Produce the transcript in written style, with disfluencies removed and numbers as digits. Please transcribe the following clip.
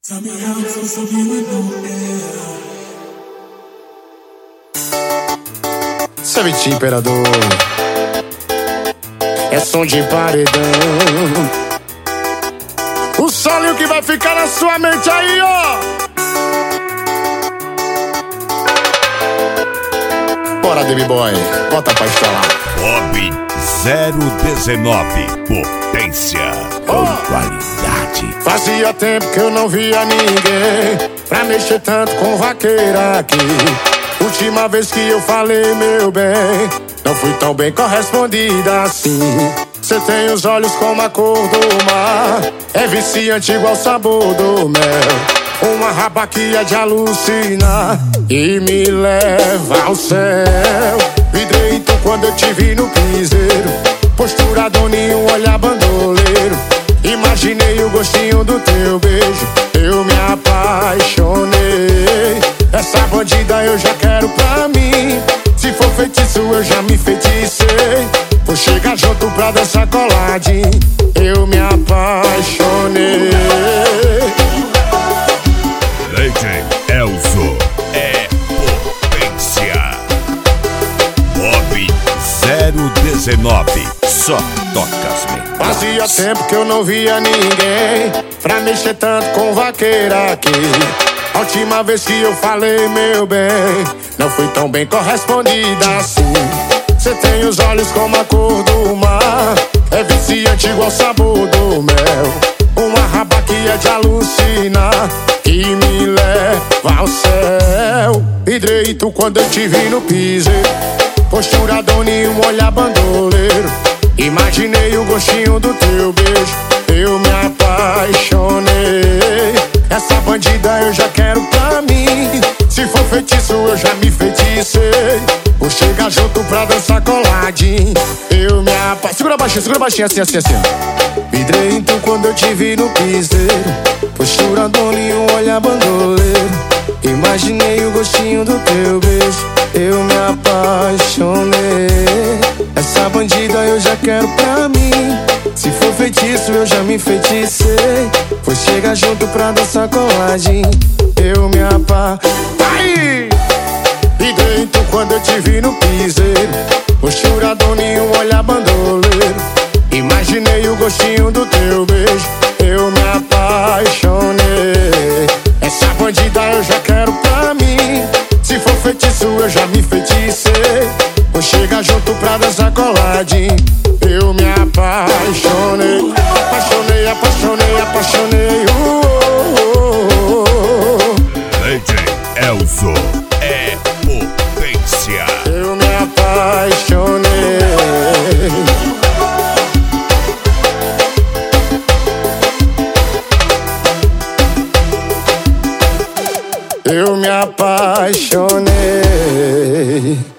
Tell me how I'm supposed to be with no air. Sabe, imperador, é som de paredão. O solo que vai ficar na sua mente aí, ó. Bora, Baby Boy, bota pra instalar. Bob 019, potência com qualidade. Fazia tempo que eu não via ninguém pra mexer tanto com vaqueira aqui. Última vez que eu falei, meu bem, não fui tão bem correspondida assim. Cê tem os olhos como a cor do mar, é viciante igual o sabor do mel. Uma raba que é de alucinar e me leva ao céu. Vidrei tu quando eu te vi no piseiro, postura doninho, olhar bandoleiro. Imaginei o gostinho do teu beijo, eu me apaixonei. Essa bandida eu já quero pra mim, se for feitiço eu já me feticei. Vou chegar junto pra dançar coladinho, eu me apaixonei. DJ Elzo é potência. Bob 019, só toca as melhores. Fazia tempo que eu não via ninguém pra mexer tanto com vaqueira aqui. A última vez que eu falei, meu bem, não fui tão bem correspondida assim. Cê tem os olhos como a cor do mar, é viciante igual o sabor do mel. Uma raba que é de alucinar e me leva ao céu. Vidrei tu quando eu te vi no piseiro, postura doninho, olhar bandoleiro. Imaginei o gostinho do teu beijo, eu me apaixonei. Essa bandida eu já quero pra mim, se for feitiço eu já me feticei. Vou chegar junto pra dançar coladinho, eu me apaixonei. Segura baixinho, assim, assim, assim. Vidrei em tu quando eu te vi no piseiro, postura doninho, olhar bandoleiro. Imaginei o gostinho do teu beijo, eu me apaixonei. Essa bandida eu já quero pra mim, se for feitiço eu já me feticei. Vou chegar junto pra dançar coladinho, eu me apaixonei. Vidrei tu quando eu te vi no piseiro, postura doninho, olhar bandoleiro. Imaginei o gostinho do teu beijo, eu me apaixonei. Essa bandida eu já quero pra mim, se for feitiço eu já me feticei. Vou chegar junto pra dançar coladinho, eu me apaixonei. Apaixonei, apaixonei, apaixonei. DJ Elzo é potência. Eu me apaixonei. Eu me apaixonei.